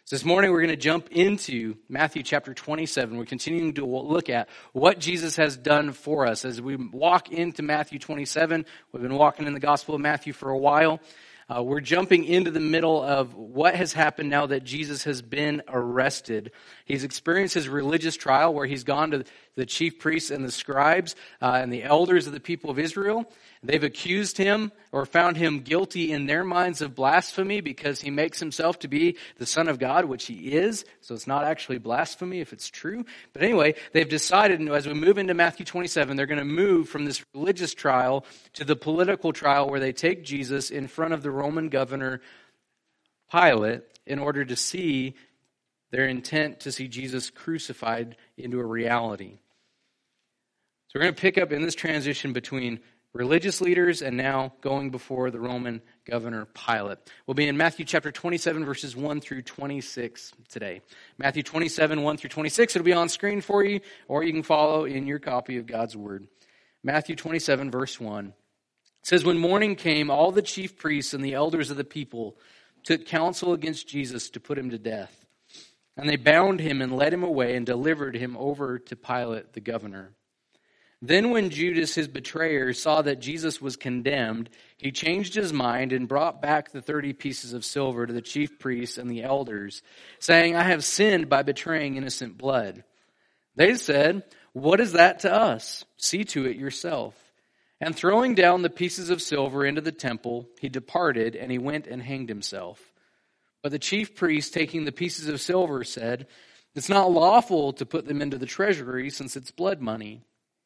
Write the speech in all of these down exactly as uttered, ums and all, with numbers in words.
So this morning we're going to jump into Matthew chapter twenty-seven. We're continuing to look at what Jesus has done for us. As we walk into Matthew twenty-seven, we've been walking in the Gospel of Matthew for a while. Uh, we're jumping into the middle of what has happened now that Jesus has been arrested. He's experienced his religious trial where he's gone to the chief priests and the scribes uh, and the elders of the people of Israel. They've accused him or found him guilty in their minds of blasphemy because he makes himself to be the Son of God, which he is. So it's not actually blasphemy if it's true. But anyway, they've decided, as we move into Matthew twenty-seven, they're going to move from this religious trial to the political trial where they take Jesus in front of the Roman governor Pilate in order to see their intent to see Jesus crucified into a reality. So we're going to pick up in this transition between religious leaders and now going before the Roman governor Pilate. We'll be in Matthew chapter twenty-seven, verses one through twenty-six today. Matthew twenty-seven, one through twenty-six. It'll be on screen for you, or you can follow in your copy of God's Word. Matthew twenty-seven, verse one. It says, "When morning came, all the chief priests and the elders of the people took counsel against Jesus to put him to death. And they bound him and led him away and delivered him over to Pilate the governor. Then when Judas, his betrayer, saw that Jesus was condemned, he changed his mind and brought back the thirty pieces of silver to the chief priests and the elders, saying, 'I have sinned by betraying innocent blood.' They said, 'What is that to us? See to it yourself.' And throwing down the pieces of silver into the temple, he departed, and he went and hanged himself. But the chief priests, taking the pieces of silver, said, 'It's not lawful to put them into the treasury, since it's blood money.'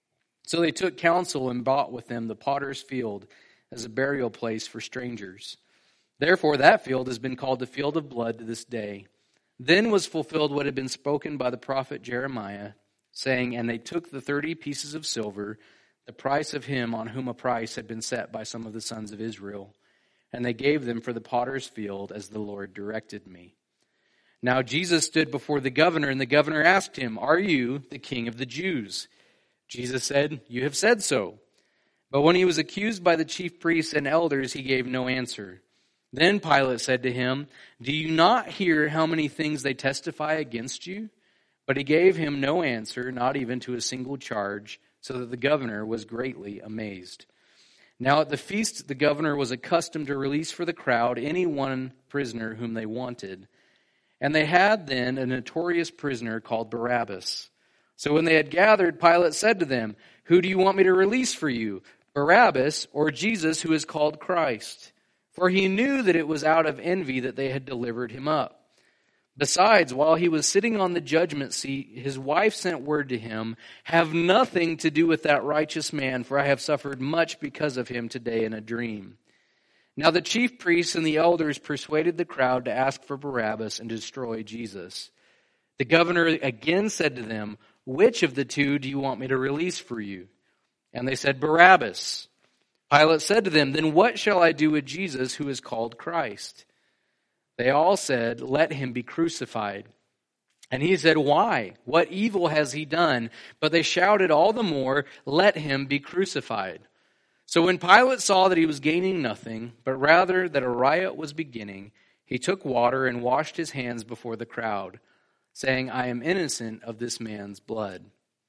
So they took counsel and bought with them the potter's field as a burial place for strangers. Therefore that field has been called the field of blood to this day. Then was fulfilled what had been spoken by the prophet Jeremiah, saying, 'And they took the thirty pieces of silver, the price of him on whom a price had been set by some of the sons of Israel, and they gave them for the potter's field as the Lord directed me.' Now Jesus stood before the governor, and the governor asked him, 'Are you the king of the Jews?' Jesus said, 'You have said so.' But when he was accused by the chief priests and elders, he gave no answer. Then Pilate said to him, 'Do you not hear how many things they testify against you?' But he gave him no answer, not even to a single charge, so that the governor was greatly amazed. Now at the feast, the governor was accustomed to release for the crowd any one prisoner whom they wanted. And they had then a notorious prisoner called Barabbas. So when they had gathered, Pilate said to them, 'Who do you want me to release for you, Barabbas or Jesus, who is called Christ?' For he knew that it was out of envy that they had delivered him up. Besides, while he was sitting on the judgment seat, his wife sent word to him, 'Have nothing to do with that righteous man, for I have suffered much because of him today in a dream.' Now the chief priests and the elders persuaded the crowd to ask for Barabbas and to destroy Jesus. The governor again said to them, 'Which of the two do you want me to release for you?' And they said, 'Barabbas.' Pilate said to them, 'Then what shall I do with Jesus, who is called Christ?' They all said, 'Let him be crucified.' And he said, 'Why? What evil has he done?' But they shouted all the more, 'Let him be crucified.' So when Pilate saw that he was gaining nothing, but rather that a riot was beginning, he took water and washed his hands before the crowd, saying, 'I am innocent of this man's blood.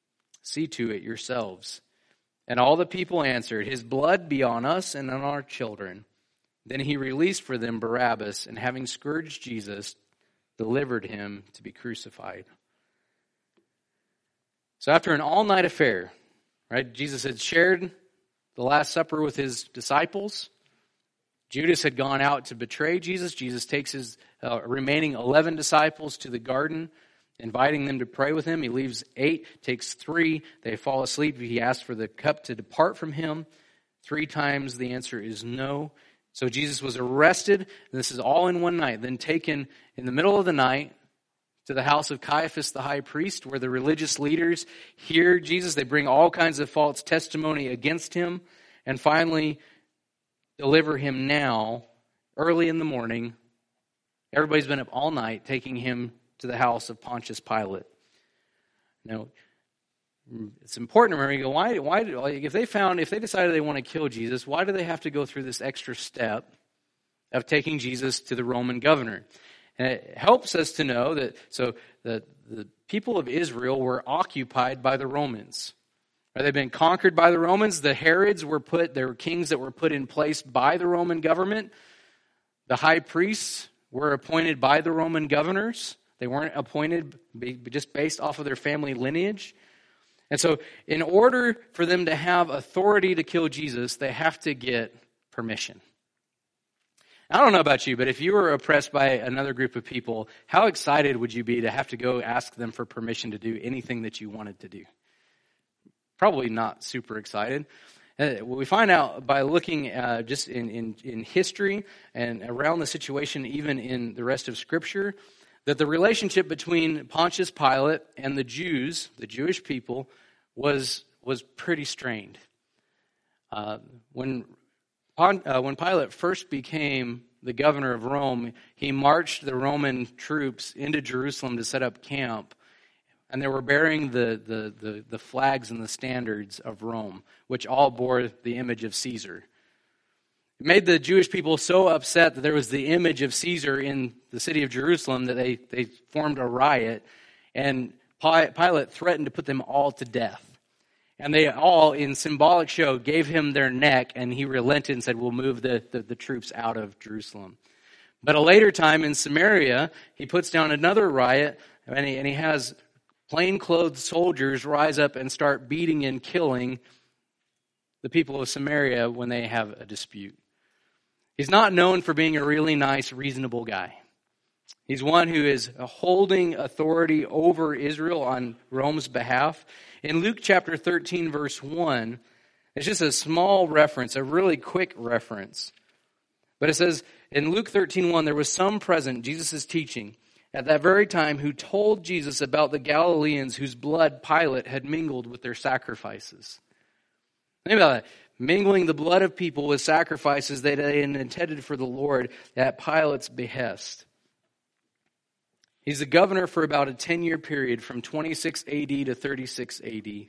See to it yourselves.' And all the people answered, 'His blood be on us and on our children.' Then he released for them Barabbas, and having scourged Jesus, delivered him to be crucified." So after an all-night affair, right, Jesus had shared the Last Supper with his disciples. Judas had gone out to betray Jesus. Jesus takes his uh, remaining eleven disciples to the garden, inviting them to pray with him. He leaves eight, takes three. They fall asleep. He asks for the cup to depart from him. Three times the answer is no. So Jesus was arrested, and this is all in one night, then taken in the middle of the night to the house of Caiaphas the high priest, where the religious leaders hear Jesus. They bring all kinds of false testimony against him, and finally deliver him now, early in the morning. Everybody's been up all night, taking him to the house of Pontius Pilate. Now, it's important to remember, you go, why, why, like, if they found, if they decided they want to kill Jesus, why do they have to go through this extra step of taking Jesus to the Roman governor? And it helps us to know that, so the, the people of Israel were occupied by the Romans. They've been conquered by the Romans. The Herods were put, there were kings that were put in place by the Roman government. The high priests were appointed by the Roman governors. They weren't appointed just based off of their family lineage. And so in order for them to have authority to kill Jesus, they have to get permission. I don't know about you, but if you were oppressed by another group of people, how excited would you be to have to go ask them for permission to do anything that you wanted to do? Probably not super excited. Uh, we find out by looking uh, just in, in, in history and around the situation, even in the rest of Scripture, that the relationship between Pontius Pilate and the Jews, the Jewish people, was was pretty strained. Uh, when uh, when Pilate first became the governor of Rome, he marched the Roman troops into Jerusalem to set up camp. And they were bearing the, the, the, the flags and the standards of Rome, which all bore the image of Caesar. It made the Jewish people so upset that there was the image of Caesar in the city of Jerusalem that they, they formed a riot, and Pilate threatened to put them all to death. And they all, in symbolic show, gave him their neck, and he relented and said, we'll move the, the, the troops out of Jerusalem. But a later time in Samaria, he puts down another riot, and he, and he has plainclothes soldiers rise up and start beating and killing the people of Samaria when they have a dispute. He's not known for being a really nice, reasonable guy. He's one who is holding authority over Israel on Rome's behalf. In Luke chapter thirteen, verse one, it's just a small reference, a really quick reference. But it says, in Luke thirteen one, there was some present, Jesus is teaching, at that very time, who told Jesus about the Galileans whose blood Pilate had mingled with their sacrifices. Think about that. Mingling the blood of people with sacrifices that they had intended for the Lord at Pilate's behest. He's the governor for about a ten-year period from twenty-six A D to thirty-six A D.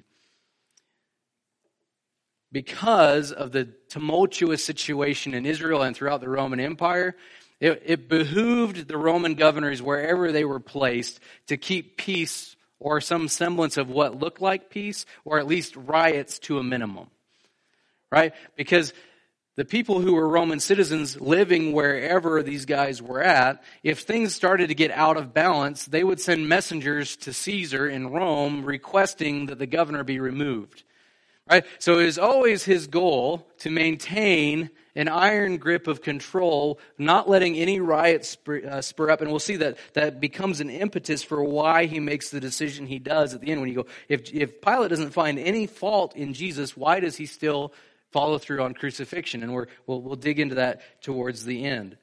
Because of the tumultuous situation in Israel and throughout the Roman Empire, It, it behooved the Roman governors, wherever they were placed, to keep peace or some semblance of what looked like peace, or at least riots to a minimum. Right? Because the people who were Roman citizens living wherever these guys were at, if things started to get out of balance, they would send messengers to Caesar in Rome requesting that the governor be removed. Right? So it was always his goal to maintain an iron grip of control, not letting any riots spur, uh, spur up. And we'll see that that becomes an impetus for why he makes the decision he does at the end. When you go, if, if Pilate doesn't find any fault in Jesus, why does he still follow through on crucifixion? And we're, we'll, we'll dig into that towards the end.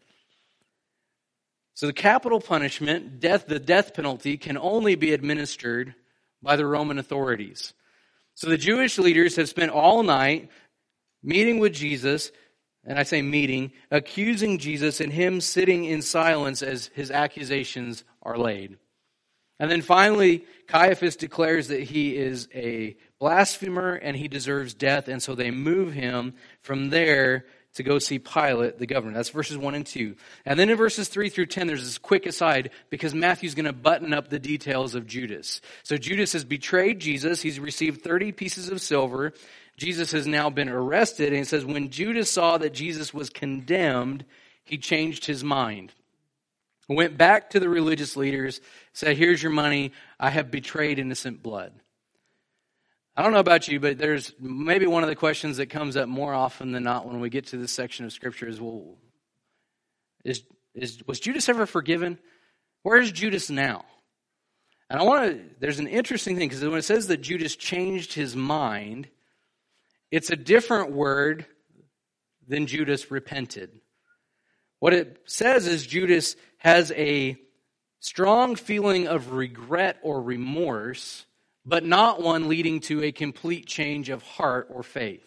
So the capital punishment, death, the death penalty, can only be administered by the Roman authorities. So the Jewish leaders have spent all night meeting with Jesus, and I say meeting, accusing Jesus and him sitting in silence as his accusations are laid. And then finally, Caiaphas declares that he is a blasphemer and he deserves death, and so they move him from there to go see Pilate, the governor. That's verses one and two. And then in verses three through ten, there's this quick aside because Matthew's going to button up the details of Judas. So Judas has betrayed Jesus. He's received thirty pieces of silver. Jesus has now been arrested. And it says, when Judas saw that Jesus was condemned, he changed his mind. Went back to the religious leaders, said, here's your money. I have betrayed innocent blood. I don't know about you, but there's maybe one of the questions that comes up more often than not when we get to this section of Scripture is, well, is, is was Judas ever forgiven? Where is Judas now? And I want to, there's an interesting thing, because when it says that Judas changed his mind, it's a different word than Judas repented. What it says is Judas has a strong feeling of regret or remorse, but not one leading to a complete change of heart or faith.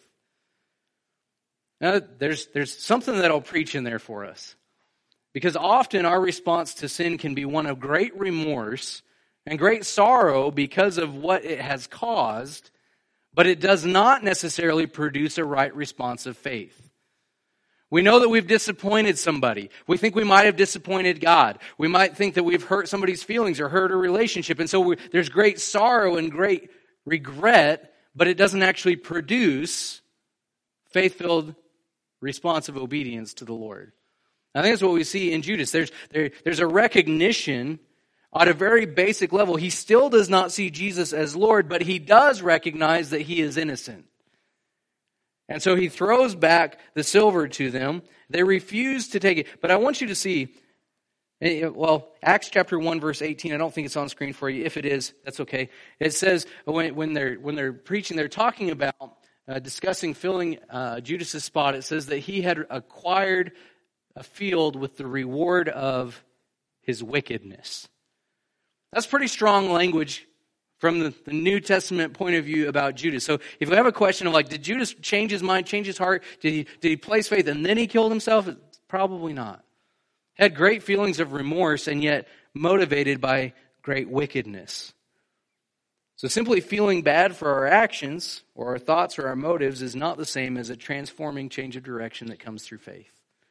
Now, there's, there's something that I'll preach in there for us. Because often our response to sin can be one of great remorse and great sorrow because of what it has caused, but it does not necessarily produce a right response of faith. We know that we've disappointed somebody. We think we might have disappointed God. We might think that we've hurt somebody's feelings or hurt a relationship. And so we, there's great sorrow and great regret, but it doesn't actually produce faith-filled, responsive obedience to the Lord. I think that's what we see in Judas. There's, there, there's a recognition at a very basic level. He still does not see Jesus as Lord, but he does recognize that he is innocent. And so he throws back the silver to them. They refuse to take it. But I want you to see, well, Acts chapter one, verse eighteen, I don't think it's on screen for you. If it is, that's okay. It says when, when, they're, when they're preaching, they're talking about uh, discussing filling uh, Judas' spot. It says that he had acquired a field with the reward of his wickedness. That's pretty strong language from the, the New Testament point of view about Judas. So if we have a question of like, did Judas change his mind, change his heart? Did he, did he place faith and then he killed himself? Probably not. Had great feelings of remorse and yet motivated by great wickedness. So simply feeling bad for our actions or our thoughts or our motives is not the same as a transforming change of direction that comes through faith.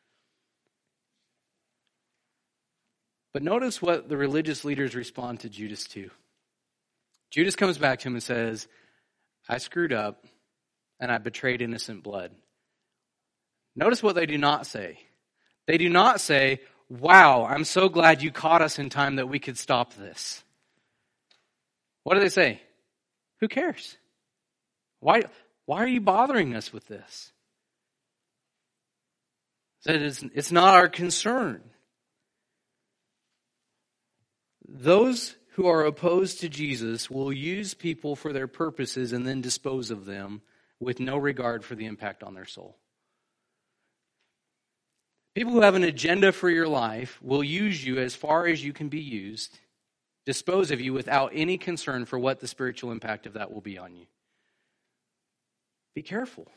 But notice what the religious leaders respond to Judas to. Judas comes back to him and says, I screwed up and I betrayed innocent blood. Notice what they do not say. They do not say, wow, I'm so glad you caught us in time that we could stop this. What do they say? Who cares? Why, why are you bothering us with this? That it's, it's not our concern. Those who are opposed to Jesus will use people for their purposes and then dispose of them with no regard for the impact on their soul. People who have an agenda for your life will use you as far as you can be used, dispose of you without any concern for what the spiritual impact of that will be on you. Be careful.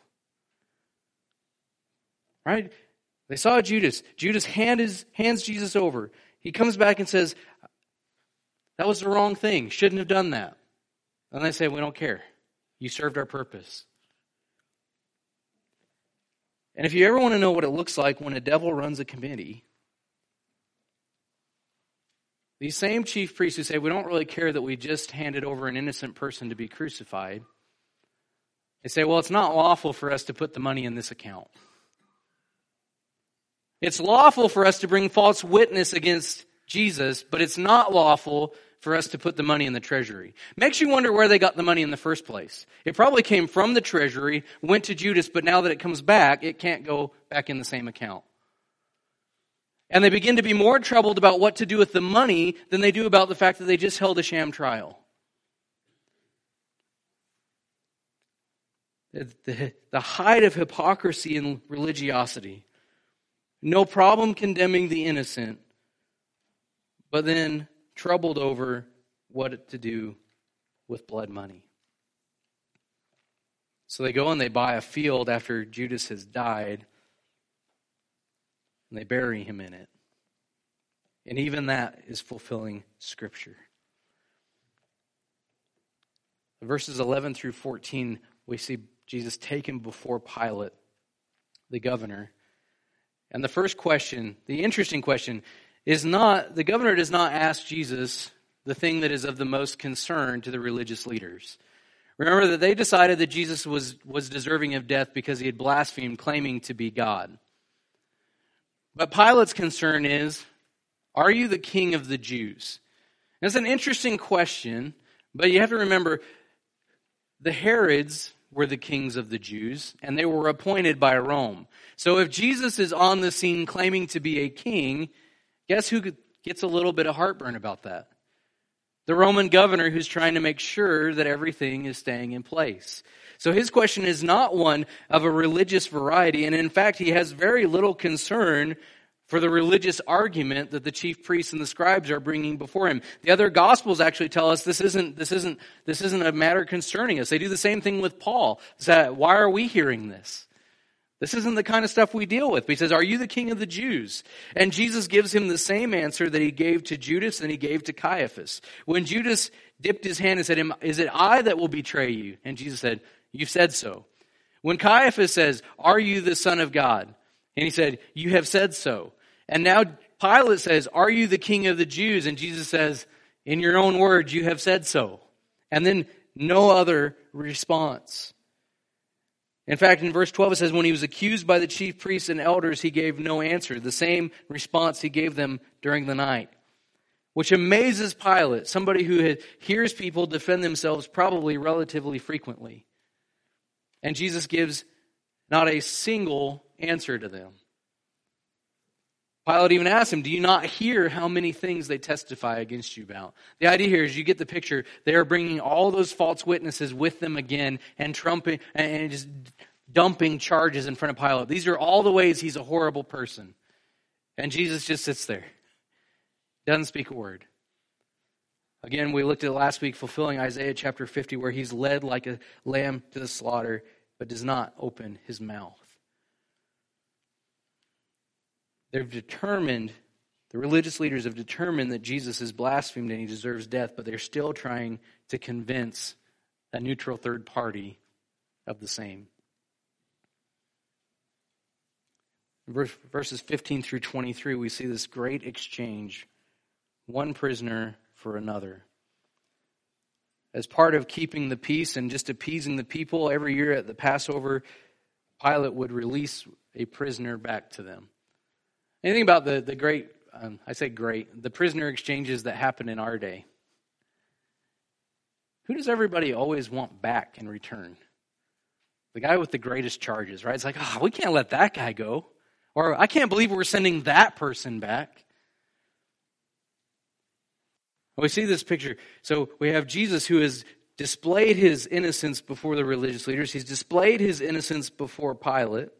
Right? They saw Judas. Judas hand his, hands Jesus over. He comes back and says, that was the wrong thing. Shouldn't have done that. And they say, we don't care. You served our purpose. And if you ever want to know what it looks like when a devil runs a committee, these same chief priests who say, we don't really care that we just handed over an innocent person to be crucified, they say, well, it's not lawful for us to put the money in this account. It's lawful for us to bring false witness against Jesus, but it's not lawful for us to put the money in the treasury. Makes you wonder where they got the money in the first place. It probably came from the treasury, went to Judas, but now that it comes back, it can't go back in the same account. And they begin to be more troubled about what to do with the money than they do about the fact that they just held a sham trial. The, the, the height of hypocrisy and religiosity. No problem condemning the innocent, but then troubled over what to do with blood money. So they go and they buy a field after Judas has died, and they bury him in it. And even that is fulfilling Scripture. Verses eleven through fourteen, we see Jesus taken before Pilate, the governor. And the first question, the interesting question, is not, the governor does not ask Jesus the thing that is of the most concern to the religious leaders. Remember that they decided that Jesus was, was deserving of death because he had blasphemed, claiming to be God. But Pilate's concern is, are you the king of the Jews? And it's an interesting question, but you have to remember, the Herods were the kings of the Jews, and they were appointed by Rome. So if Jesus is on the scene claiming to be a king, guess who gets a little bit of heartburn about that? The Roman governor who's trying to make sure that everything is staying in place. So his question is not one of a religious variety, and in fact, he has very little concern for the religious argument that the chief priests and the scribes are bringing before him. The other gospels actually tell us this isn't this isn't this isn't a matter concerning us. They do the same thing with Paul. So why are we hearing this? This isn't the kind of stuff we deal with. He says, are you the king of the Jews? And Jesus gives him the same answer that he gave to Judas and he gave to Caiaphas. When Judas dipped his hand and said, is it I that will betray you? And Jesus said, you've said so. When Caiaphas says, are you the Son of God? And he said, you have said so. And now Pilate says, are you the king of the Jews? And Jesus says, in your own words, you have said so. And then no other response. In fact, in verse twelve, it says, when he was accused by the chief priests and elders, he gave no answer. The same response he gave them during the night. Which amazes Pilate, somebody who hears people defend themselves probably relatively frequently. And Jesus gives not a single answer to them. Pilate even asked him, do you not hear how many things they testify against you about? The idea here is you get the picture. They are bringing all those false witnesses with them again and trumping and just dumping charges in front of Pilate. These are all the ways he's a horrible person. And Jesus just sits there. Doesn't speak a word. Again, we looked at it last week, fulfilling Isaiah chapter fifty, where he's led like a lamb to the slaughter, but does not open his mouth. They've determined, the religious leaders have determined that Jesus is blasphemed and he deserves death, but they're still trying to convince a neutral third party of the same. In verses fifteen through twenty-three, we see this great exchange, one prisoner for another. As part of keeping the peace and just appeasing the people, every year at the Passover, Pilate would release a prisoner back to them. Anything about the, the great, um, I say great, the prisoner exchanges that happen in our day? Who does everybody always want back in return? The guy with the greatest charges, right? It's like, oh, we can't let that guy go. Or I can't believe we're sending that person back. We see this picture. So we have Jesus who has displayed his innocence before the religious leaders. He's displayed his innocence before Pilate.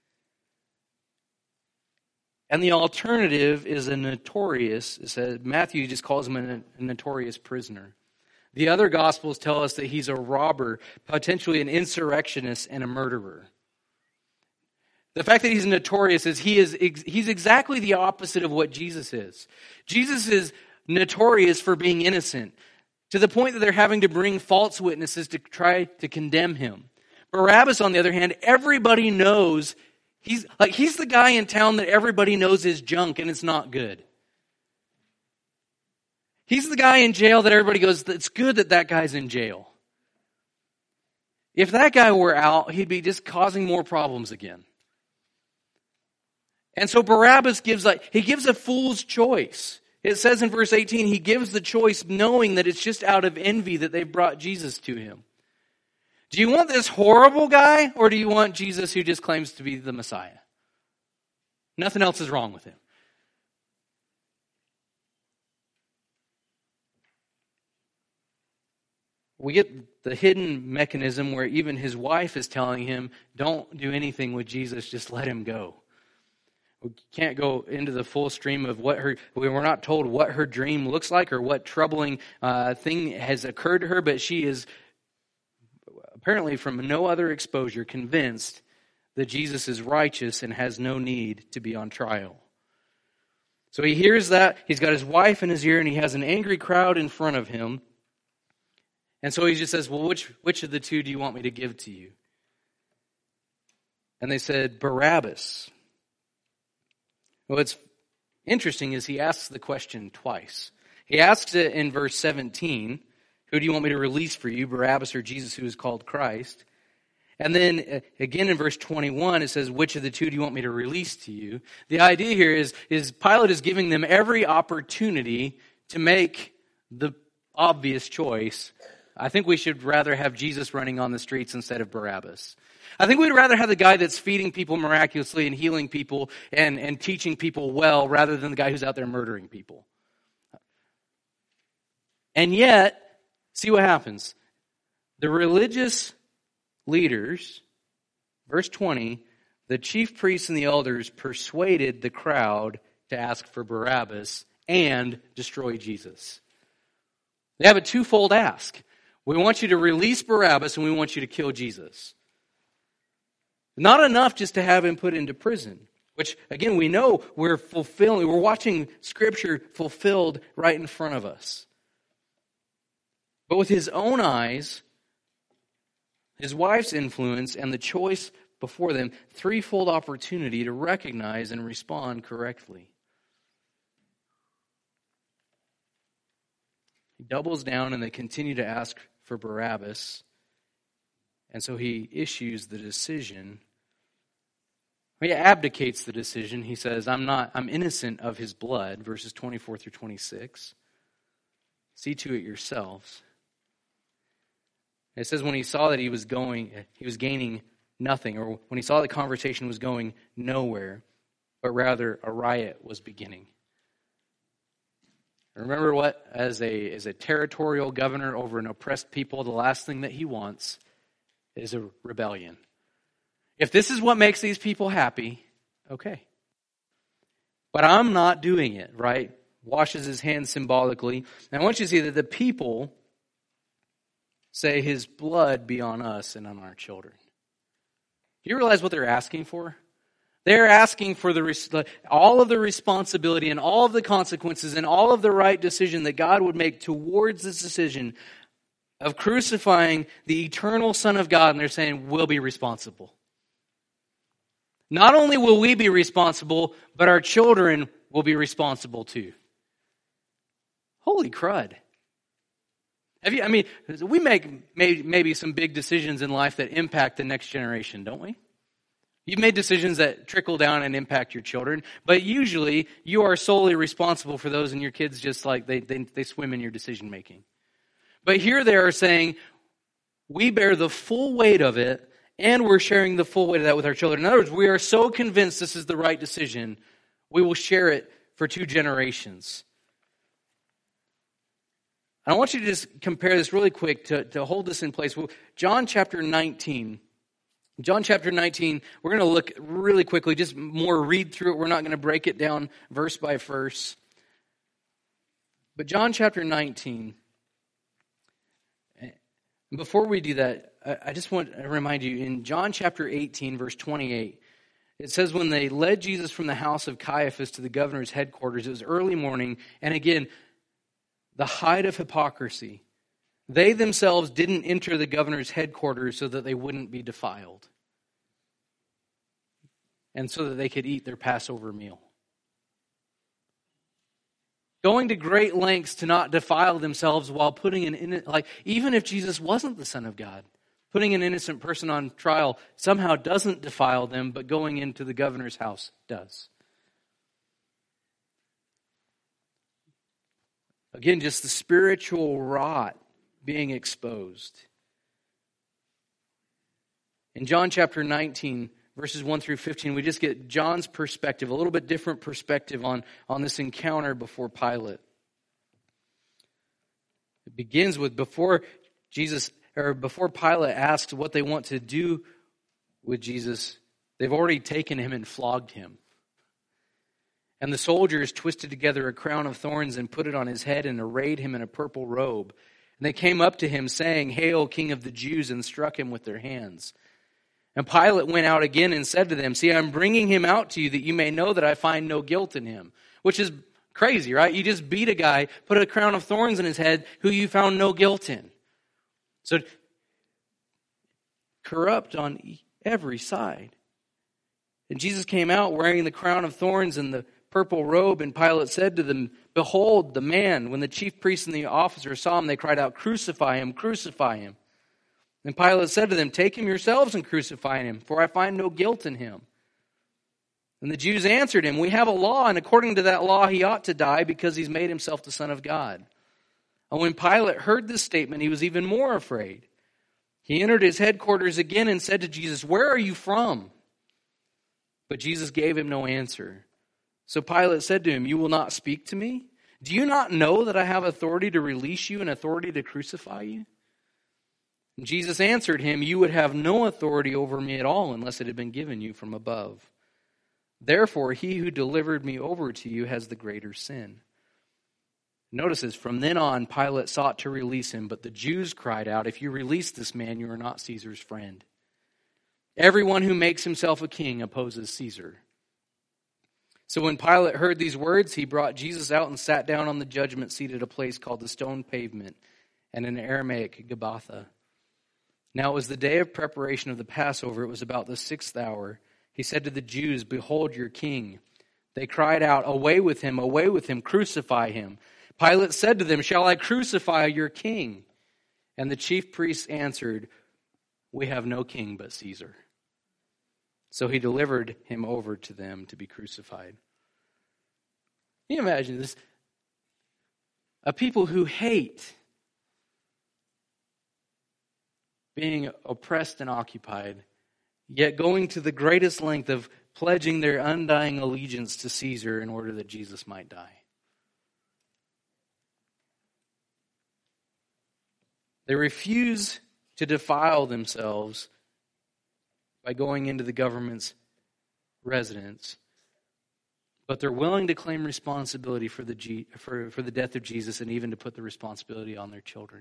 And the alternative is a notorious, it says, Matthew just calls him a, a notorious prisoner. The other Gospels tell us that he's a robber, potentially an insurrectionist and a murderer. The fact that he's notorious is he is he's exactly the opposite of what Jesus is. Jesus is notorious for being innocent, to the point that they're having to bring false witnesses to try to condemn him. Barabbas, on the other hand, everybody knows He's like he's the guy in town that everybody knows is junk and it's not good. He's the guy in jail that everybody goes, it's good that that guy's in jail. If that guy were out, he'd be just causing more problems again. And so Barabbas gives like he gives a fool's choice. It says in verse eighteen, he gives the choice knowing that it's just out of envy that they've brought Jesus to him. Do you want this horrible guy, or do you want Jesus who just claims to be the Messiah? Nothing else is wrong with him. We get the hidden mechanism where even his wife is telling him, don't do anything with Jesus, just let him go. We can't go into the full stream of what her, we're not told what her dream looks like or what troubling uh, thing has occurred to her, but she is apparently from no other exposure convinced that Jesus is righteous and has no need to be on trial. So he hears that, he's got his wife in his ear, and he has an angry crowd in front of him. And so he just says, well, which, which of the two do you want me to give to you? And they said, Barabbas. What's interesting is he asks the question twice. He asks it in verse seventeen, who do you want me to release for you, Barabbas or Jesus who is called Christ? And then again in verse twenty-one, it says, which of the two do you want me to release to you? The idea here is, is Pilate is giving them every opportunity to make the obvious choice. I think we should rather have Jesus running on the streets instead of Barabbas. I think we'd rather have the guy that's feeding people miraculously and healing people and, and teaching people well rather than the guy who's out there murdering people. And yet, see what happens. The religious leaders, verse twenty, the chief priests and the elders persuaded the crowd to ask for Barabbas and destroy Jesus. They have a twofold ask. We want you to release Barabbas and we want you to kill Jesus. Not enough just to have him put into prison, which again we know we're fulfilling, we're watching Scripture fulfilled right in front of us. But with his own eyes, his wife's influence, and the choice before them threefold opportunity to recognize and respond correctly. He doubles down and they continue to ask for Barabbas. And so he issues the decision. He abdicates the decision. He says, I'm not, I'm innocent of his blood, verses twenty-four through twenty-six. See to it yourselves. It says when he saw that he was going, he was gaining nothing, or when he saw the conversation was going nowhere, but rather a riot was beginning. Remember what? As a, as a territorial governor over an oppressed people, the last thing that he wants is a rebellion. If this is what makes these people happy, okay. But I'm not doing it, right? Washes his hands symbolically. And I want you to see that the people say his blood be on us and on our children. Do you realize what they're asking for? They're asking for the all of the responsibility and all of the consequences and all of the right decision that God would make towards this decision of crucifying the eternal Son of God. And they're saying, we'll be responsible. Not only will we be responsible, but our children will be responsible too. Holy crud. Have you, I mean, we make maybe some big decisions in life that impact the next generation, don't we? You've made decisions that trickle down and impact your children, but usually you are solely responsible for those, and your kids just like they, they, they swim in your decision making. But here they are saying, we bear the full weight of it, and we're sharing the full weight of that with our children. In other words, we are so convinced this is the right decision, we will share it for two generations. And I want you to just compare this really quick to, to hold this in place. John chapter nineteen. John chapter nineteen, we're going to look really quickly, just more read through it. We're not going to break it down verse by verse. But John chapter nineteen, before we do that, I just want to remind you, in John chapter eighteen, verse twenty-eight, it says when they led Jesus from the house of Caiaphas to the governor's headquarters, it was early morning, and again, the height of hypocrisy. They themselves didn't enter the governor's headquarters so that they wouldn't be defiled, and so that they could eat their Passover meal. Going to great lengths to not defile themselves while putting an, like, even if Jesus wasn't the Son of God, putting an innocent person on trial somehow doesn't defile them, but going into the governor's house does. Again, just the spiritual rot being exposed. In John chapter nineteen, verses one through fifteen, we just get John's perspective, a little bit different perspective on, on this encounter before Pilate. It begins with before Jesus, or before Pilate asks what they want to do with Jesus, they've already taken him and flogged him. And the soldiers twisted together a crown of thorns and put it on his head and arrayed him in a purple robe. And they came up to him saying, "Hail, King of the Jews," and struck him with their hands. And Pilate went out again and said to them, "See, I'm bringing him out to you that you may know that I find no guilt in him." Which is crazy, right? You just beat a guy, put a crown of thorns in his head who you found no guilt in. So, corrupt on every side. And Jesus came out wearing the crown of thorns and the purple robe, and Pilate said to them, "Behold the man." When the chief priests and the officers saw him, they cried out, "Crucify him, crucify him." And Pilate said to them, "Take him yourselves and crucify him, for I find no guilt in him." And the Jews answered him, "We have a law, and according to that law he ought to die because he's made himself the Son of God." And when Pilate heard this statement, he was even more afraid. He entered his headquarters again and said to Jesus, "Where are you from?" But Jesus gave him no answer. So Pilate said to him, "You will not speak to me? Do you not know that I have authority to release you and authority to crucify you?" And Jesus answered him, "You would have no authority over me at all unless it had been given you from above. Therefore, he who delivered me over to you has the greater sin." Notice this, from then on, Pilate sought to release him, but the Jews cried out, "If you release this man, you are not Caesar's friend. Everyone who makes himself a king opposes Caesar." So when Pilate heard these words, he brought Jesus out and sat down on the judgment seat at a place called the Stone Pavement, and in Aramaic, Gabbatha. Now it was the day of preparation of the Passover. It was about the sixth hour. He said to the Jews, "Behold your king." They cried out, "Away with him, away with him, crucify him." Pilate said to them, "Shall I crucify your king?" And the chief priests answered, "We have no king but Caesar." So he delivered him over to them to be crucified. Can you imagine this? A people who hate being oppressed and occupied, yet going to the greatest length of pledging their undying allegiance to Caesar in order that Jesus might die. They refuse to defile themselves by going into the government's residence, but they're willing to claim responsibility for the G, for, for the death of Jesus, and even to put the responsibility on their children.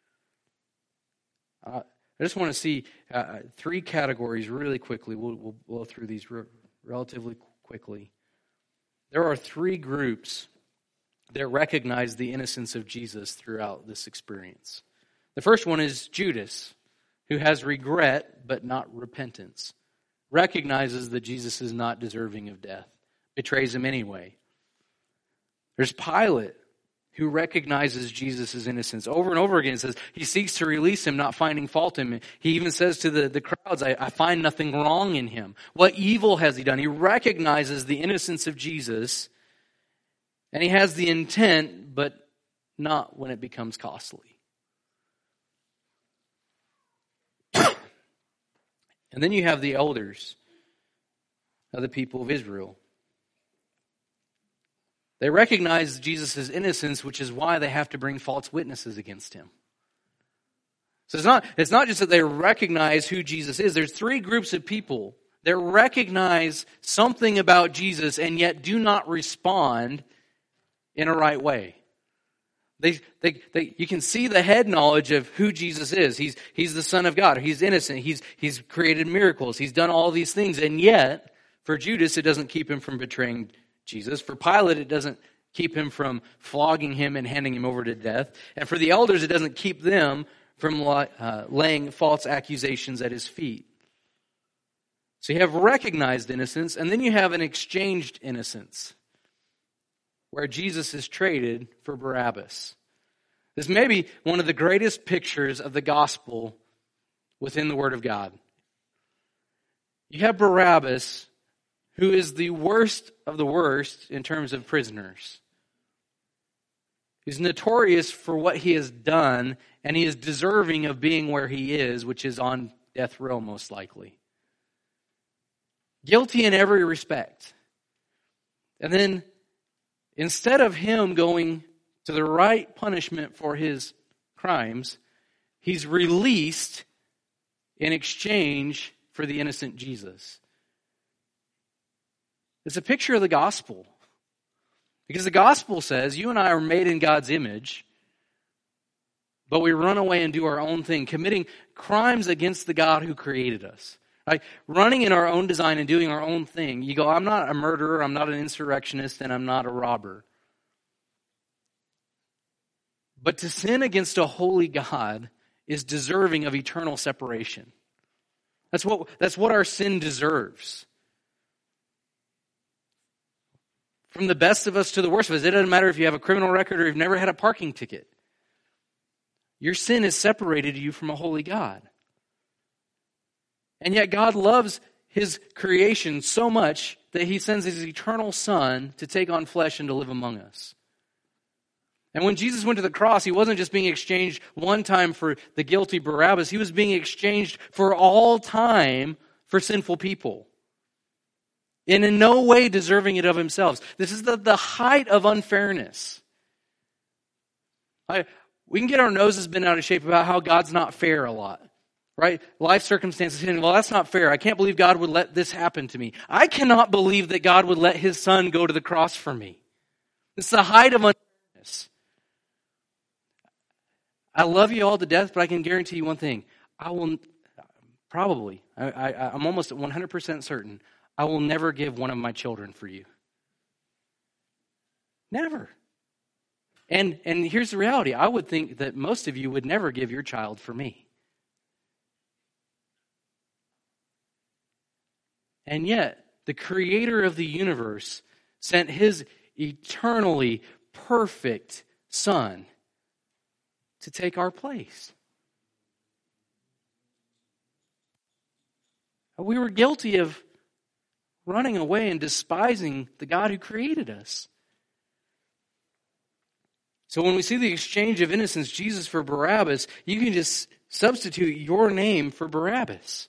Uh, I just want to see uh, three categories really quickly. We'll, we'll blow through these re- relatively quickly. There are three groups that recognize the innocence of Jesus throughout this experience. The first one is Judas, who has regret but not repentance. Recognizes that Jesus is not deserving of death. Betrays him anyway. There's Pilate, who recognizes Jesus' innocence. Over and over again, it says he seeks to release him, not finding fault in him. He even says to the, the crowds, I, I find nothing wrong in him. What evil has he done? He recognizes the innocence of Jesus, and he has the intent, but not when it becomes costly. And then you have the elders of the people of Israel. They recognize Jesus' innocence, which is why they have to bring false witnesses against him. So it's not, it's not just that they recognize who Jesus is. There's three groups of people that recognize something about Jesus and yet do not respond in a right way. They, they, they, you can see the head knowledge of who Jesus is. He's, he's the Son of God. He's innocent. He's, he's created miracles. He's done all these things. And yet, for Judas, it doesn't keep him from betraying Jesus. For Pilate, it doesn't keep him from flogging him and handing him over to death. And for the elders, it doesn't keep them from uh, laying false accusations at his feet. So you have recognized innocence, and then you have an exchanged innocence, where Jesus is traded for Barabbas. This may be one of the greatest pictures of the gospel within the Word of God. You have Barabbas, who is the worst of the worst in terms of prisoners. He's notorious for what he has done, and he is deserving of being where he is, which is on death row most likely. Guilty in every respect. And then, instead of him going to the right punishment for his crimes, he's released in exchange for the innocent Jesus. It's a picture of the gospel. Because the gospel says you and I are made in God's image, but we run away and do our own thing, committing crimes against the God who created us. Like running in our own design and doing our own thing. You go, I'm not a murderer, I'm not an insurrectionist, and I'm not a robber. But to sin against a holy God is deserving of eternal separation. That's what, that's what our sin deserves. From the best of us to the worst of us. It doesn't matter if you have a criminal record or you've never had a parking ticket. Your sin has separated you from a holy God. And yet God loves His creation so much that He sends His eternal Son to take on flesh and to live among us. And when Jesus went to the cross, He wasn't just being exchanged one time for the guilty Barabbas. He was being exchanged for all time for sinful people. And in no way deserving it of Himself. This is the, the height of unfairness. I, we can get our noses bent out of shape about how God's not fair a lot. Right? Life circumstances hitting. Well, that's not fair. I can't believe God would let this happen to me. I cannot believe that God would let His Son go to the cross for me. It's the height of unfairness. I love you all to death, but I can guarantee you one thing. I will probably, I, I, I'm almost one hundred percent certain, I will never give one of my children for you. Never. And, and here's the reality. I would think that most of you would never give your child for me. And yet, the creator of the universe sent his eternally perfect Son to take our place. We were guilty of running away and despising the God who created us. So when we see the exchange of innocence, Jesus for Barabbas, you can just substitute your name for Barabbas.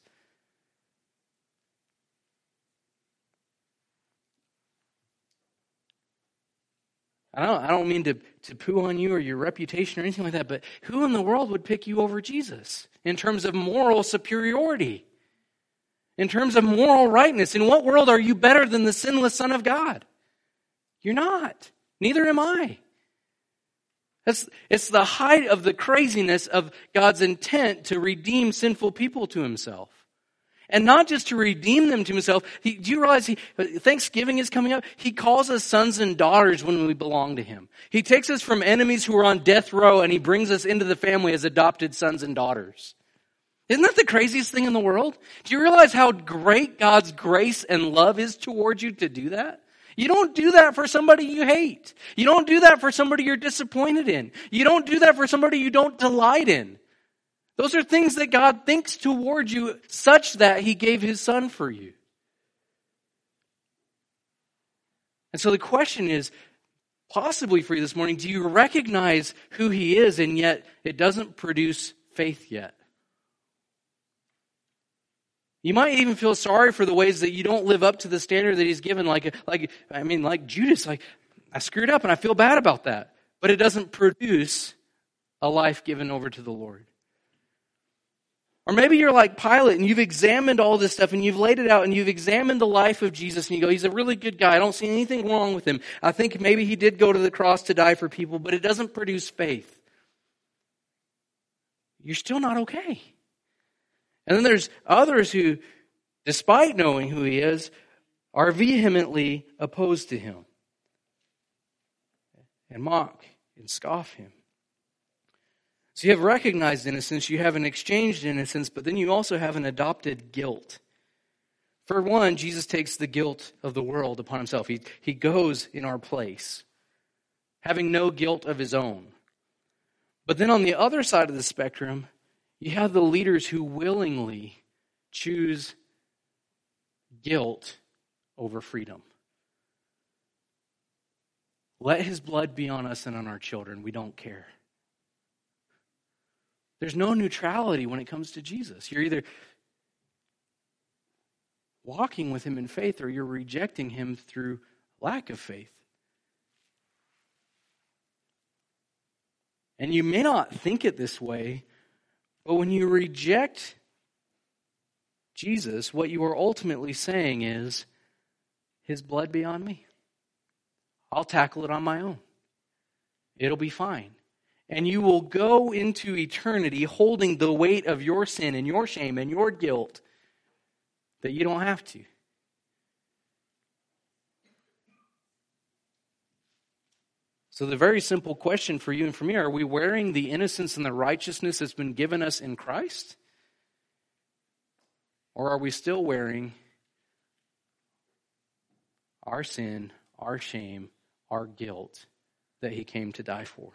I don't, I don't mean to, to poo on you or your reputation or anything like that, but who in the world would pick you over Jesus in terms of moral superiority? In terms of moral rightness? In what world are you better than the sinless Son of God? You're not. Neither am I. It's, it's the height of the craziness of God's intent to redeem sinful people to himself. And not just to redeem them to himself. He, do you realize he, Thanksgiving is coming up? He calls us sons and daughters when we belong to him. He takes us from enemies who are on death row and he brings us into the family as adopted sons and daughters. Isn't that the craziest thing in the world? Do you realize how great God's grace and love is towards you to do that? You don't do that for somebody you hate. You don't do that for somebody you're disappointed in. You don't do that for somebody you don't delight in. Those are things that God thinks towards you such that he gave his Son for you. And so the question is, possibly for you this morning, do you recognize who he is and yet it doesn't produce faith yet? You might even feel sorry for the ways that you don't live up to the standard that he's given. Like, like I mean, like Judas, like, I screwed up and I feel bad about that. But it doesn't produce a life given over to the Lord. Or maybe you're like Pilate and you've examined all this stuff and you've laid it out and you've examined the life of Jesus and you go, he's a really good guy. I don't see anything wrong with him. I think maybe he did go to the cross to die for people, but it doesn't produce faith. You're still not okay. And then there's others who, despite knowing who he is, are vehemently opposed to him and mock and scoff him. So you have recognized innocence, you have an exchanged innocence, but then you also have an adopted guilt. For one, Jesus takes the guilt of the world upon himself. He, he goes in our place, having no guilt of his own. But then on the other side of the spectrum, you have the leaders who willingly choose guilt over freedom. Let his blood be on us and on our children. We don't care. There's no neutrality when it comes to Jesus. You're either walking with him in faith or you're rejecting him through lack of faith. And you may not think it this way, but when you reject Jesus, what you are ultimately saying is, his blood be on me. I'll tackle it on my own. It'll be fine. And you will go into eternity holding the weight of your sin and your shame and your guilt that you don't have to. So the very simple question for you and for me, are we wearing the innocence and the righteousness that's been given us in Christ? Or are we still wearing our sin, our shame, our guilt that he came to die for?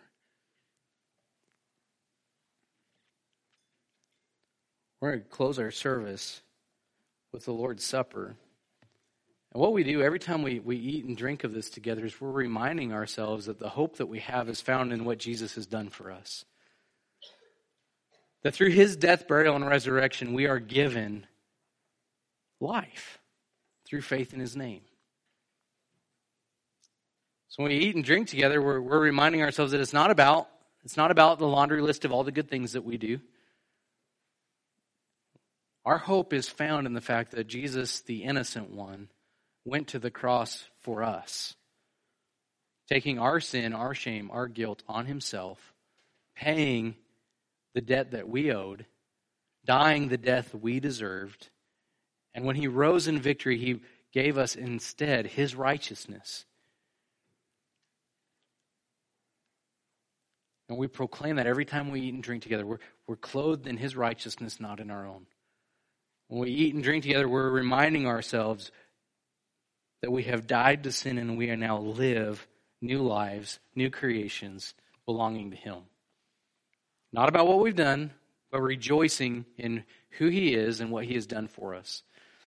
We're going to close our service with the Lord's Supper. And what we do every time we, we eat and drink of this together is we're reminding ourselves that the hope that we have is found in what Jesus has done for us. That through his death, burial, and resurrection, we are given life through faith in his name. So when we eat and drink together, we're, we're reminding ourselves that it's not about, it's not about the laundry list of all the good things that we do. Our hope is found in the fact that Jesus, the innocent one, went to the cross for us, taking our sin, our shame, our guilt on himself, paying the debt that we owed, dying the death we deserved, and when he rose in victory, he gave us instead his righteousness. And we proclaim that every time we eat and drink together. We're, we're clothed in his righteousness, not in our own. When we eat and drink together, we're reminding ourselves that we have died to sin and we are now live new lives, new creations belonging to Him. Not about what we've done, but rejoicing in who He is and what He has done for us.